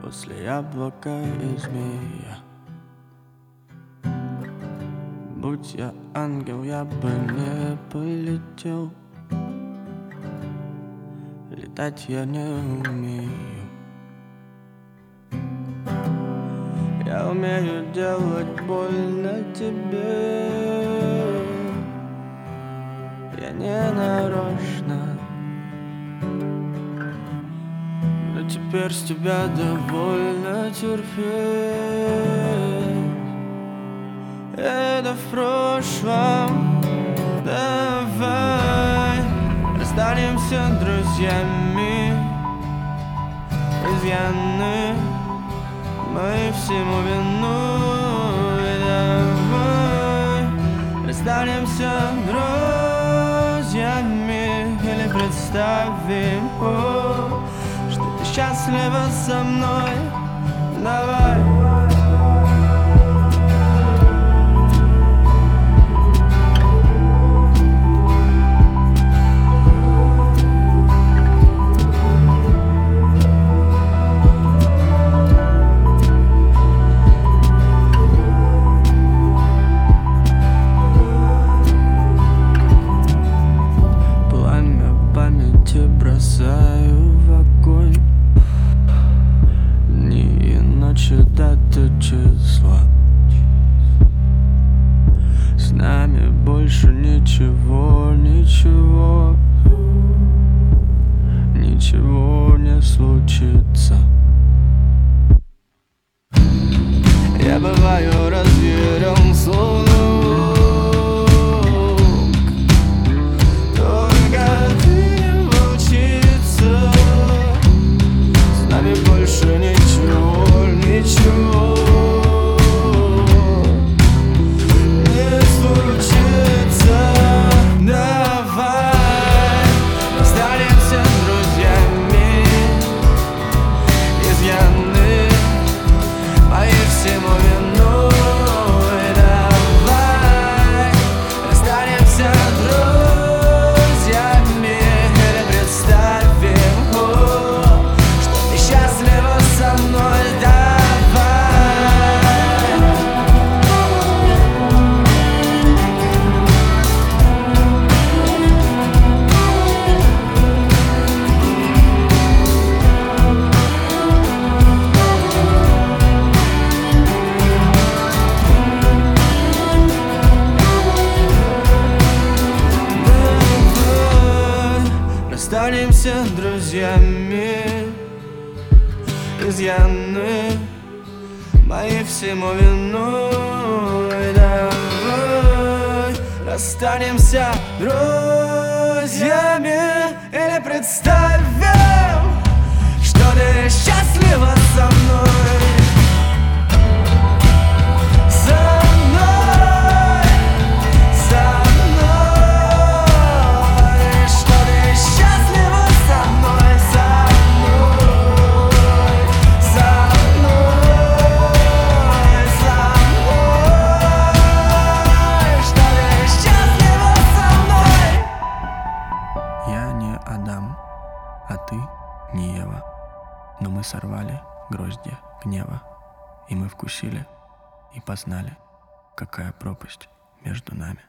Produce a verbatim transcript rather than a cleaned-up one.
после яблока и змея. Будь я ангел, я бы не полетел. Летать я не умею. Я умею делать больно тебе. Я не нарочно. Но теперь с тебя довольно терпеть. Это в прошлом. Давай расстанемся друзьями. Изъяны мои всему виной. Давай расстанемся друзьями. Или представим, о, что ты счастлива со мной. Давай. Бросаю в огонь дни и ночи, дата числа. С нами больше ничего, ничего, ничего не случится. Я бываю разъярен, словно останемся друзьями. Изъяны мои всему виной. Давай расстанемся друзьями. Или представим, что ты счастлива со мной. Я не Адам, а ты не Ева. Но мы сорвали гроздья гнева, и мы вкусили и познали, какая пропасть между нами.